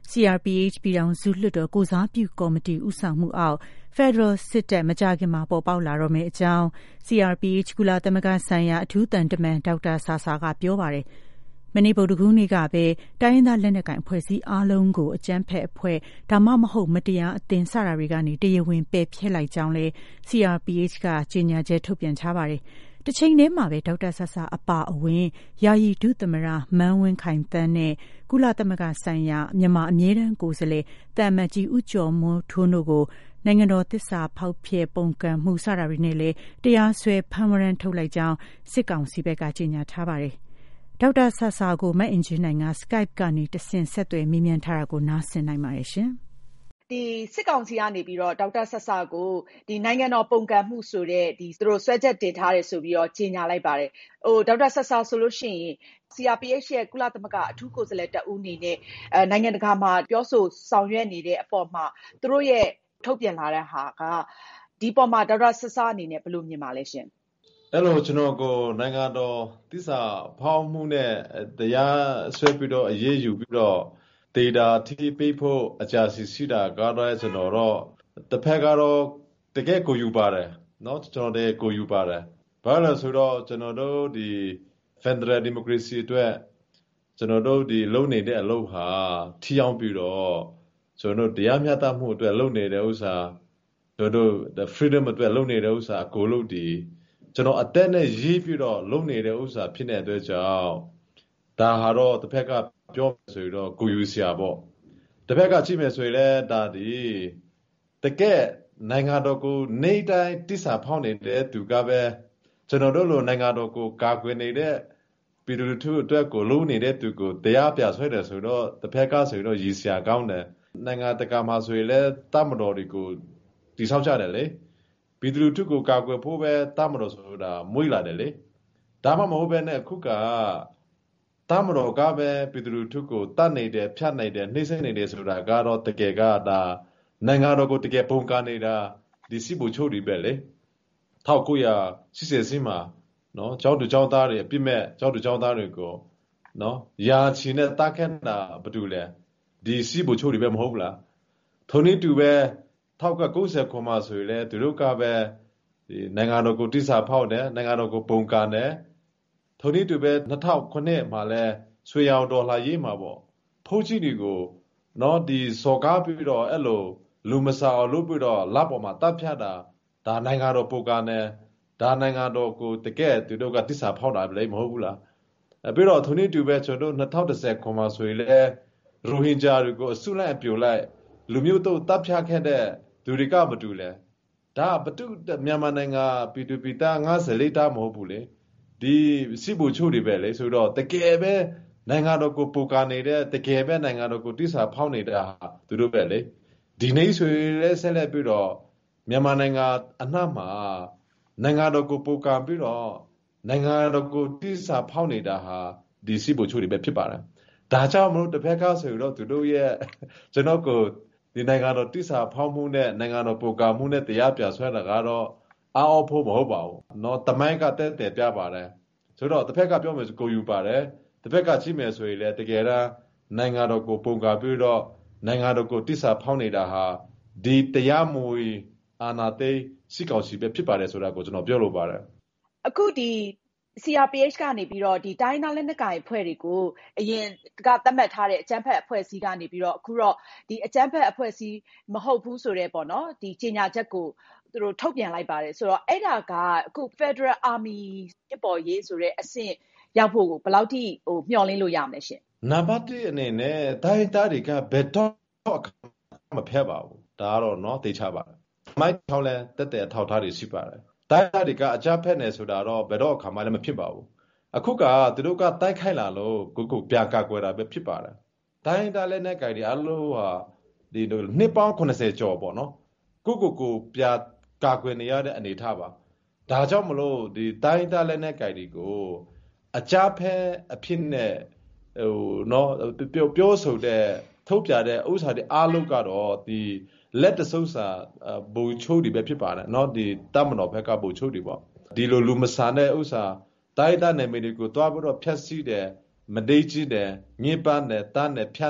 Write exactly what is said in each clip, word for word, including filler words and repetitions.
C R P H ပြည်ထောင်စုလွှတ်တော်ကိုယ်စားပြုကော်မတီဦးဆောင်မှုအောက် Federal စစ်တပ်မကြာခင်မှာပေါ်ပေါက်လာတော့မယ့်အကြောင်း C R P H ကုလသမဂ္ဂဆိုင်ရာအထူးသံတမန်ဒေါက်တာဆာဆာကပြောပါတယ်။မနေ့ဗုဒ္ဓဟူးနေ့ကပဲတိုင်းရင်းသားလက်နက်ကိုင်အဖွဲ့အစည်းအားလုံးကိုအကြမ်းဖက်အဖွဲ့ဒါမှမဟုတ်မတရားအသင်းစတာတွေကနေတရားဝင်ပယ်ဖျက်လိုက်ကြောင်းလဲ C R P H ကကြေညာချက်ထုတ်ပြန်ထားပါတယ်။တချိန်တည်းမှာပဲဒေါက်တာဆာဆာအပါအဝင်ယာယီဒုသမရမန်းဝင်းခိုင်သန်းနဲ့ကုလသမဂ္ဂဆိုင်ရာမြန်မာအမြဲတမ်းကိုယ်စားလှယ်တမ္မတ်ကြီးဦးကျော်မိုးထွန်းတို့ကိုနိုင်ငံတော်သစ္စာဖောက်ဖျက်ပုန်ကန်မှုစတာတွေနဲ့လည်းတရားစွဲဖမ်းဝရမ်းထုတ်လိုက်ကြောင်းစစ်ကောင်စီဘက်ကကြေညာထားပါတယ်။ဒေါက်တာဆာဆာကိုမတ်အင်ဂျင်နိုင်က Skype ကနေတဆင့်ဆက်သွယ်မေးမြန်းထားတာကိုနားဆင်နိုင်ပါတယ်ရှင်။ဒီစစ်ကောင်စီကနေပြီးတော့ဒေါက်တာဆဆာကိုဒီနိုင်ငံတော်ပုံကံမှုဆိုတဲ့ဒီသူတို့ဆွဲချက်တင်ထားတယ်ဆိုပြီးတော့ကြေညာလိုက်ပါတယ်။ဟိုဒေါက်တာဆဆာဆိုလို့ရှိရင် C R P H ရဲ့ကုလသမဂ္ဂအထူးကိုယ်စားလှယ်တဦးအနေနဲ့အဲနိုင်ငံတကာမှာပြောဆိုဆောင်ရွက်နေတဲ့အပေါ်မှာသူတို့ရဲ့ထုတ်ပြန်လာတဲ့ဟာကဒီပေါ်မှာဒေါက်တာဆဆာအနေနဲ့ဘယ်လိုမြင်ပါလဲရှင်။အဲ့လိုကျွန်တော်ကိုနိုင်ငံတော်သစ္စာဖောက်မှုနဲ့တရားဆွဲပြီးတော့အရေးယူပြီးတော့ဒေတာထိပေးဖို့အကြစီရှိတာကတော့ကျွန်တော်တော့တစ်ဖက်ကတော့တကယ်ကိုယူပါတယ်เนาะကျွန်တော်တို့ကိုယူပါတယ်ဘာလို့ဆိုတော့ကျွန်တော်တို့ဒီ Federal Democracy အတွက်ကျွန်တော်တို့ဒီလုံနေတဲ့အလုပ်ဟာထီအောင်ပြီးတော့ကျွန်တော်တို့တရားမျှတမှုအတွက်လုံနေတဲ့ဥစ္စာကျွန်တော်တို့ the freedom အတွက်လုံနေတဲ့ဥစ္စာအကိုလို့ဒီကျွန်တော်အသက်နဲ့ရေးပြီးတော့လုံနေတဲ့ဥစ္စာဖြစ်နေတဲ့အတွက်ကြောင့်ဒါဟာတော့တစ်ဖက်ကပြောဆိုတော့ကိုယူစရာပေါ့တစ်ဖက်ကကြည့်မယ်ဆိုရင်လည်းဒါဒီတကယ်နိုင်ငံတော်ကိုနေတိုင်းတစ္ဆာဖောက်နေတဲ့သူကပဲကျွန်တော်တို့လိုနိုင်ငံတော်ကိုကာကွယ်နေတဲ့ပြည်သူလူထုအတွက်ကိုလုံးနေတဲ့သူကိုတရားပြဆွဲတယ်ဆိုတော့တစ်ဖက်ကဆိုတော့ရည်စရာကောင်းတယ်နိုင်ငံတကာမှာဆိုရင်လည်းတမတော်တွေကိုတိဆောက်ကြတယ်လေပြည်သူလူထုကိုကာကွယ်ဖို့ပဲတမတော်ဆိုတာမွေးလာတယ်လေဒါမှမဟုတ်ပဲနဲ့အခုကတမတော်ကပဲပြည်သူလူထုကိုတတ်နေတယ်ဖြတ်နေတယ်နှိမ့်ဆက်နေတယ်ဆိုတာကတော့တကယ်ကဒါနိုင်ငံတော်ကိုတကယ်ပုံကန်နေတာဒီစီဘူချိုတွေပဲလေ၁၉၈၀မှာနော်ကျောင်းသူကျောင်းသားတွေအပြစ်မဲ့ကျောင်းသူကျောင်းသားတွေကိုနော်ယာချီနဲ့တားခတ်တာဘာတူလဲဒီစီဘူချိုတွေပဲမဟုတ်ဘူးလားထုံနည်းတူပဲ၁၉၉၀ခုမှာဆိုရင်လေသူတို့ကပဲဒီနိုင်ငံတော်ကိုတိစားဖောက်တယ်နိုင်ငံတော်ကိုပုံကန်တယ်ထုံနည်းတူပဲ၂၀၀ခုမှာလဲဆွေရောင်ဒေါ်လာရေးမှာပေါ့ဖိုးကြီးတွေကိုနော်ဒီစော်ကားပြီးတော့အဲ့လိုလူမဆာအောင်လုပ်ပြီးတော့လက်ပေါ်မှာတပ်ဖြတ်တာဒါနိုင်ငံတော်ပုံကန်တယ်ဒါနိုင်ငံတော်ကိုတကယ်သူတို့ကတစ္ဆာဖောက်တာလည်းမဟုတ်ဘူးလားအဲပြီးတော့ထုံနည်းတူပဲကျွန်တော်တို့၂၀၁၀ခုမှာဆိုရင်လေရိုဟင်ဂျာတွေကိုအစုလိုက်အပြုံလိုက်လူမျိုးတို့တပ်ဖြတ်ခဲ့တဲ့သူတွေကမတူလဲဒါဘတူမြန်မာနိုင်ငံပြည်သူပြည်သား၅၄တားမဟုတ်ဘူးလေဒီစစ်ဘူချိုတွေပဲလေဆိုတော့တကယ်ပဲနိုင်ငံတော်ကိုပူကာနေတဲ့တကယ်ပဲနိုင်ငံတော်ကိုတစ္ဆာဖောက်နေတာသူတို့ပဲလေဒီနေ့ဆိုရင်လည်းဆက်လက်ပြီးတော့မြန်မာနိုင်ငံအနှံ့မှာနိုင်ငံတော်ကိုပူကာပြီးတော့နိုင်ငံတော်ကိုတစ္ဆာဖောက်နေတာဟာဒီစစ်ဘူချိုတွေပဲဖြစ်ပါတယ်ဒါကြောင့်မလို့တစ်ဖက်ကဆိုတော့သူတို့ရဲ့ကျွန်တော်ကိုဒီနိုင်ငံတော်တစ္ဆာဖောက်မှုနဲ့နိုင်ငံတော်ပူကာမှုနဲ့တရားပြဆွဲတာကတော့အော်ဖို့မဟုတ်ပါဘူးเนาะတမိုင်းကတဲ့တဲ့ပြပါတယ်ဆိုတော့တစ်ဖက်ကပြောမယ်ဆိုကိုယူပါတယ်တစ်ဖက်ကကြည့်မယ်ဆိုရင်လည်းတကယ်တမ်းနိုင်ငံတော်ကိုပုံကပြီးတော့နိုင်ငံတော်ကိုတစ္ဆာဖောက်နေတာဟာဒီတရားမွေအာဏာသိမ်းစစ်ကောင်စီပဲဖြစ်ပါတယ်ဆိုတာကိုကျွန်တော်ပြောလိုပါတယ်အခုဒီ C R P H ကနေပြီးတော့ဒီတိုင်းသားလက်နက်ကိုင်အဖွဲ့တွေကိုအရင်ကသတ်မှတ်ထားတဲ့အကြမ်းဖက်အဖွဲ့အစည်းကနေပြီးတော့အခုတော့ဒီအကြမ်းဖက်အဖွဲ့အစည်းမဟုတ်ဘူးဆိုတဲ့ပေါ့နော်ဒီကြေညာချက်ကိုသူတို့ထုတ်ပြန်လိုက်ပါတယ်ဆိုတော့အဲ့ဒါကအခု Federal Army ပြပေါ်ရေးဆိုတဲ့အဆင့်ရောက်ဖို့ကိုဘယ်လောက်ထိဟိုမျှော်လင့်လို့ရမလဲရှင်နံပါတ်တစ်အနေနဲ့တိုင်းသားတွေကဘယ်တော့မဖက်ပါဘူးဒါကတော့เนาะသိချပါတယ်မိုက်ထောက်လဲတက်တဲ့ထောက်ထားတွေရှိပါတယ်တိုင်းသားတွေကအကြမ်းဖက်နေဆိုတာတော့ဘယ်တော့အခါမှလည်းမဖြစ်ပါဘူးအခုကသူတို့ကတိုက်ခိုက်လာလို့ကိုကိုပြကာကွယ်တာပဲဖြစ်ပါတယ်တိုင်းသားလက်နက်ကိုင်တွေအလို့ဟာဒီနှစ်ပေါင်း၇၀ကျော်ပေါ့နော်ကိုကိုကိုပြကာကွယ်နေရတဲ့အနေထားပါဒါကြောင့်မလို့ဒီတိုင်းသားလက်နက်ကိုင်တွေကိုအကြမ်းဖက်အဖြစ်နဲ့ဟိုเนาะပြောပြောဆိုတဲ့ထုတ်ပြတဲ့ဥစ္စာတွေအားလုံးကတော့ဒီလက်တဆုပ်စာဘူချိုးတွေပဲဖြစ်ပါတယ်เนาะဒီတမတော်ဘက်ကဘူချိုးတွေပေါ့ဒီလိုလူမဆန်တဲ့ဥစ္စာတိုင်းသားနယ်မြေတွေကိုတွားပြီးတော့ဖျက်ဆီးတယ်မတိတ်ကြီးတယ်ညစ်ပန်းတယ်တန်းတယ်ဖြန့်တယ်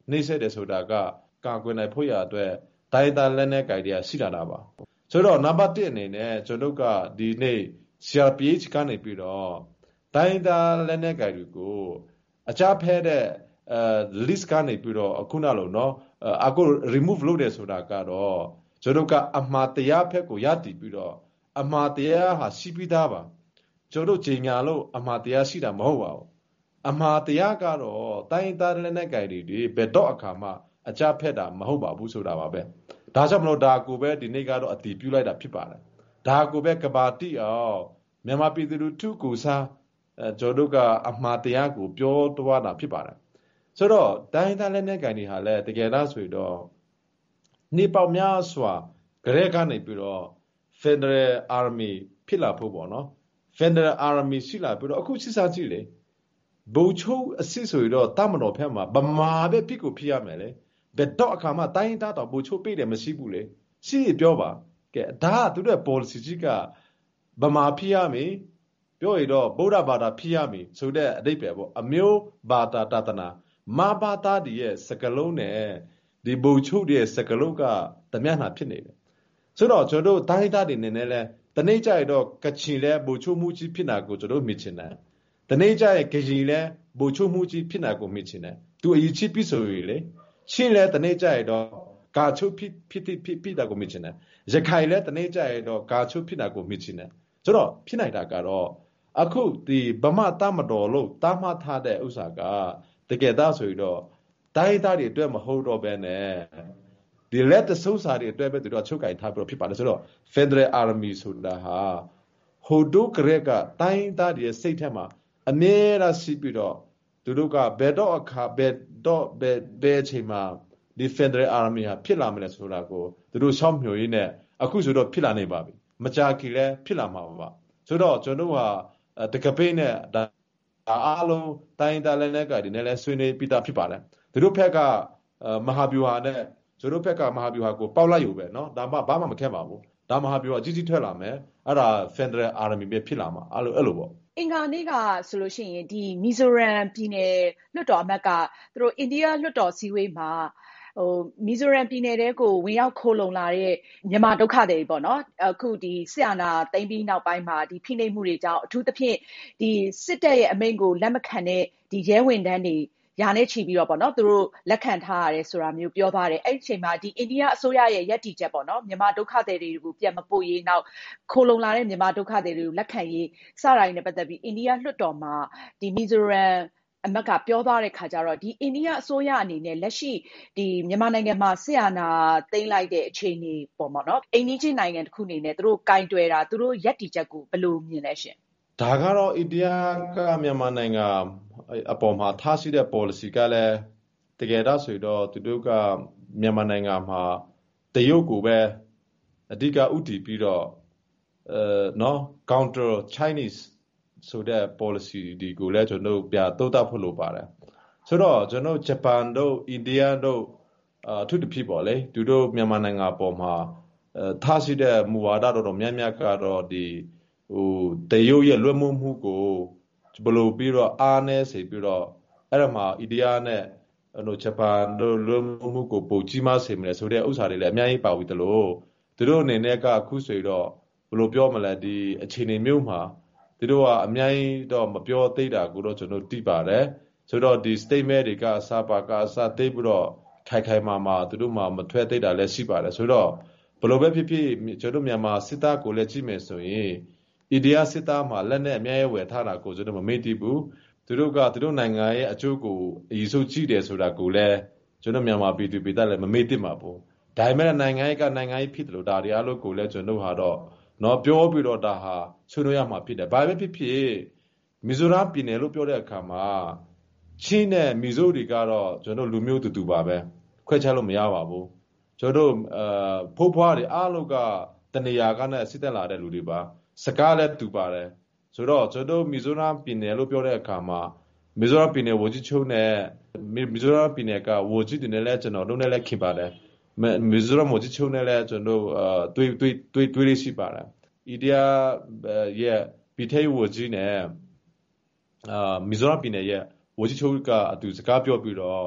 နှိမ့်ဆက်တယ်ဆိုတာကကာကွယ်နိုင်ဖို့ရအတွက်တိုင်းသားလက်နက်ကိုင်တွေကရှိလာတာပါဆိုတော့နံပါတ်တစ်အနေနဲ့ကျွန်တော်ကဒီနေ့ C R P H ကနေပြီးတော့တိုင်းသားလက်နက်ကိုင်တွေကိုအကြဖဲတဲ့အဲ list ကနေပြီးတော့အခုနလိုနော်အခု remove လုပ်တယ်ဆိုတာကတော့ကျွန်တော်ကအမှားတရားဖက်ကိုရတည်ပြီးတော့အမှားတရားဟာရှိပြီးသားပါကျွန်တော်ကြီးညာလို့အမှားတရားရှိတာမဟုတ်ပါဘူးအမှားတရားကတော့တိုင်းသားလက်နက်ကိုင်တွေဘယ်တော့အခါမှအကြဖက်တာမဟုတ်ပါဘူးဆိုတာပါပဲဒါကြောင့်မလို့ဒါကိုပဲဒီနေ့ကတော့အတည်ပြုလိုက်တာဖြစ်ပါတယ်ဒါကိုပဲကဘာတိအောင်မြန်မာပြည်သူလူထုကိုစားအဲကျွန်တော်ကအမှားတရားကိုပြောသွားတာဖြစ်ပါတယ်ဆိုတော့တိုင်းသားလက်နက်ကိုင်တွေဟာလည်းတကယ်လားဆိုတော့နေပေါများစွာဂရဲကနေပြီးတော့ Federal Army ဖြစ်လာဖို့ပေါ့နော် Federal Army ရှိလာပြီးတော့အခုစစ်စားကြည့်လေဘုံချုံအစစ်ဆိုတော့တမတော်ဖက်မှာဗမာပဲဖြစ်ကိုဖြစ်ရမယ်လေဘယ်တော့အခါမှတိုင်းသားတော့ဘုံချုံပေးတယ်မရှိဘူးလေရှိရပြောပါကဲဒါကသူတို့ policy ကြီးကဗမာဖြစ်ရမယ်ပြောရတော့ဗုဒ္ဓဘာသာဖြစ်ရမယ်ဆိုတဲ့အဓိပ္ပာယ်ပေါ့အမျိုးဘာသာတသနာမဘာသာဒီရဲ့စကလုံးနဲ့ဒီဘုံချုံရဲ့စကလုံးကတမျက်နှာဖြစ်နေတယ်ဆိုတော့ကျွန်တော်တို့တိုင်းသားတွေနေနဲ့လဲတနေ့ကျရတော့ကချင်လဲဘုံချုံမှုကြီးဖြစ်တာကိုကျွန်တော်မြင်ချင်တယ်တနေ့ကျရဲ့ကကြီးလဲဘုံချုံမှုကြီးဖြစ်တာကိုမြင်ချင်တယ်သူအရေးချပြီးဆိုရလေရှင်းလဲတနေ့ကျရတော့ကာချုဖြစ်ဖြစ်ဖြစ်ဖြစ်တာကိုမြင်ချင်တယ်ရခိုင်လဲတနေ့ကျရတော့ကာချုဖြစ်တာကိုမြင်ချင်တယ်ဆိုတော့ဖြစ်နိုင်တာကတော့အခုဒီဗမာတမတော်လို့တားမှထားတဲ့ဥစ္စာကတကယ်သားဆိုရတော့တိုင်းသားတွေအတွက်မဟုတ်တော့ဘဲနဲ့ဒီလက်တဆိုးစာတွေအတွက်ပဲသူတို့ချုပ်ကင်ထားပြီးတော့ဖြစ်ပါတယ်ဆိုတော့ Federal Army ဆိုတာဟာဟိုဒုကရက်ကတိုင်းသားတွေစိတ်ထဲမှာအမြဲတမ်းရှိပြီးတော့သူတို့ကဘယ်တော့အခါဘယ်တော့ဘယ်ဘယ်အချိန်မှာဒီ Federal Army ဟာဖြစ်လာမလဲဆိုတာကိုသူတို့ရှောက်မျှော်ရင်းနဲ့အခုဆိုတော့ဖြစ်လာနေပါပြီမကြာခင်လည်းဖြစ်လာမှာပါဆိုတော့ကျွန်တော်တို့ဟာတကပိတ်နဲ့ဒါအားလုံးတိုင်းသားလက်နက်ကတွေနဲ့လည်းဆွေးနွေးပြီးသားဖြစ်ပါတယ်သူတို့ဘက်ကမဟာဗျူဟာနဲ့ကျွန်တော်ဘက်ကမဟာဗျူဟာကိုပေါက်လိုက်ယူပဲเนาะဒါမှဘာမှမခက်ပါဘူးဒါမဟာဗျူဟာကြီးကြီးထွက်လာမယ်အဲ့ဒါ Federal Army ပဲဖြစ်လာမှာအဲ့လိုအဲ့လိုပေါ့အင်္ဂါနေ့ကဆိုလို့ရှိရင်ဒီမီဇိုရမ်ပြည်နယ်လွှတ်တော်အမတ်ကသူတို့အိန္ဒိယလွှတ်တော်စည်းဝေးမှာဟိုမီဇိုရမ်ပြည်နယ်တဲကိုဝင်ရောက်ခိုးလုံလာတဲ့မြန်မာဒုက္ခတွေပေါ့နော်အခုဒီစစ်အာဏာသိမ်းပြီးနောက်ပိုင်းမှာဒီဖိနှိပ်မှုတွေကြောင့်အထူးသဖြင့်ဒီစစ်တပ်ရဲ့အမိန့်ကိုလက်မခံတဲ့ဒီရဲဝင်တန်းတွေရာနဲ့ချီပြီးတော့ပေါ့နော်သူတို့လက်ခံထားရတယ်ဆိုတာမျိုးပြောသွားတယ်အဲ့ဒီအချိန်မှာဒီအိန္ဒိယအစိုးရရဲ့ယက်တီချက်ပေါ့နော်မြန်မာဒုက္ခသည်တွေကိုပြန်မပို့ရေးနောက်ခိုလုံလာတဲ့မြန်မာဒုက္ခသည်တွေကိုလက်ခံရေးစတာတွေနဲ့ပတ်သက်ပြီးအိန္ဒိယလွှတ်တော်မှာဒီမီဇိုရမ်အမတ်ကပြောသွားတဲ့ခါကျတော့ဒီအိန္ဒိယအစိုးရအနေနဲ့လက်ရှိဒီမြန်မာနိုင်ငံမှာဆရာနာသိမ်းလိုက်တဲ့အခြေအနေပေါ့ပေါ့နော်အိန္ဒိချင်းနိုင်ငံတစ်ခုအနေနဲ့သူတို့ကင်တွယ်တာသူတို့ယက်တီချက်ကိုဘယ်လိုမြင်လဲရှင်ဒါကတော့အိန္ဒိယကမြန်မာနိုင်ငံအပေါ်မှာထားရှိတဲ့ policy ကလည်းတကယ်တော့ဆိုတော့သူတို့ကမြန်မာနိုင်ငံမှာတရုတ်ကိုပဲအဓိကဥတည်ပြီးတော့အဲနော် counter Chinese ဆိုတဲ့ policy ဒီကိုလည်းကျွန်တော်ပြတိုးတက်ဖို့လိုပါတယ်ဆိုတော့ကျွန်တော်ဂျပန်တို့အိန္ဒိယတို့အထူးသဖြင့်ပေါ့လေသူတို့မြန်မာနိုင်ငံအပေါ်မှာထားရှိတဲ့မူဝါဒတော်များများကတော့ဒီဟိုတရုတ်ရဲ့လွှမ်းမိုးမှုကိုဘယ်လိုပြီးတော့အားနည်းစေပြီးတော့အဲ့ဒါမှာအိန္ဒိယနဲ့ဟိုဂျပန်တို့လွှမ်းမိုးမှုကိုပိုကြီးမားစေမလဲဆိုတဲ့ဥစ္စာတွေလည်းအများကြီးပါပြီးတလို့သူတို့အနေနဲ့ကအခုဆိုတော့ဘယ်လိုပြောမလဲဒီအခြေအနေမျိုးမှာသူတို့ကအများကြီးတော့မပြောသေးတာကိုတော့ကျွန်တော်သိပါတယ်ဆိုတော့ဒီ statement တွေကအစားပါကအစားသိပြီးတော့ခိုင်ခိုင်မာမာသူတို့မှမထွက်သေးတာလည်းရှိပါတယ်ဆိုတော့ဘယ်လိုပဲဖြစ်ဖြစ်ကျွန်တော်မြန်မာစစ်သားကိုလည်းကြည့်မယ်ဆိုရင်အိန္ဒိယစစ်သားမှာလက်နဲ့အများကြီးဝယ်ထားတာကိုကျွန်တော်မမေ့တိဘူးသူတို့ကသူတို့နိုင်ငံရဲ့အကျိုးကိုအရေးဆုံးကြည့်တယ်ဆိုတာကိုလည်းကျွန်တော်မြန်မာပြည်သူပြည်သားလည်းမမေ့တိမှာဘူးဒါပေမဲ့နိုင်ငံရေးကနိုင်ငံရေးဖြစ်တယ်လို့ဒါတွေအားလုံးကိုလည်းကျွန်တော်ဟာတော့နော်ပြောပြီးတော့ဒါဟာဆွေးနွေးရမှာဖြစ်တယ်ဘာပဲဖြစ်ဖြစ်မီဇိုရမ်ပြည်နယ်လို့ပြောတဲ့အခါမှာချင်းနဲ့မီဇိုတွေကတော့ကျွန်တော်လူမျိုးတူတူပါပဲခွဲခြားလို့မရပါဘူးကျွန်တော်အာဖိုးဖွားတွေအားလုံးကတနေရာကနဲ့စစ်တက်လာတဲ့လူတွေပါစကားလည်းတူပါတယ်ဆိုတော့ကျွန်တော်မီဇိုရမ်ပြည်နယ်လို့ပြောတဲ့အခါမှာမီဇိုရမ်ပြည်နယ်ဝကြီးချုံနဲ့မီဇိုရမ်ပြည်နယ်ကဝကြီးတွေနဲ့လည်းကျွန်တော်တို့နဲ့လည်းခင်ပါတယ်မီဇိုရမ်ဝကြီးချုံနဲ့လည်းကျွန်တော်အာတွေးတွေးတွေးတွေးရရှိပါတယ်အိန္ဒိယရဲ့ပြည်ထောင်ဝကြီးနဲ့အာမီဇိုရမ်ပြည်နယ်ရဲ့ဝကြီးချုံကအတူစကားပြောပြီးတော့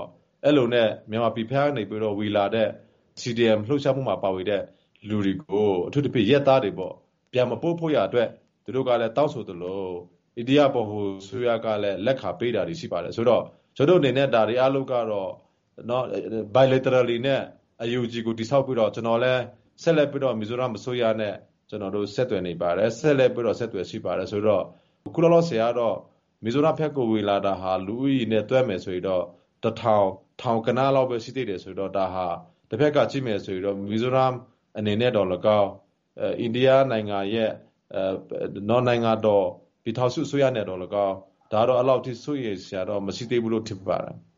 အဲ့လိုနဲ့မြန်မာပြည်ဖက်ကနေပြီးတော့ဝီလာတဲ့ C D M လှုပ်ရှားမှုမှာပါဝင်တဲ့လူတွေကိုအထူးသဖြင့်ရက်သားတွေပေါ့ပြန်မပို့ဖို့ရအတွက်သူတို့ကလည်းတောင်းဆိုသလိုအိန္ဒိယဗဟိုဆိုရကလည်းလက်ခံပေးတာတွေရှိပါတယ်ဆိုတော့ကျွန်တော်အနေနဲ့ဒါတွေအားလုံးကတော့နော် bilaterally နဲ့ A U G ကိုတိဆောက်ပြီးတော့ကျွန်တော်လည်းဆက်လက်ပြီးတော့မီဇိုရမ်အစိုးရနဲ့ကျွန်တော်တို့ဆက်သွယ်နေပါတယ်ဆက်လက်ပြီးတော့ဆက်သွယ်ရှိပါတယ်ဆိုတော့ခုလောလောဆယ်ကတော့မီဇိုရမ်ဖက်ကိုဝေလာတာဟာလူဦးရေနဲ့တွဲမယ်ဆိုရင်တော့တထောင်ထောင်ကနာလောက်ပဲရှိသေးတယ်ဆိုတော့ဒါဟာတစ်ဖက်ကကြည့်မယ်ဆိုရင်တော့မီဇိုရမ်အနေနဲ့တော့၎င်းအိန္ဒိယနိုင်ငံရဲ့နော်နိုင်ငံတော်ပြည်ထောင်စုအစိုးရနဲ့တော့၎င်းဒါတော့အလောက်ထိဆိုရဆရာတော့မရှိသေးဘူးလို့ထင်ပါတယ်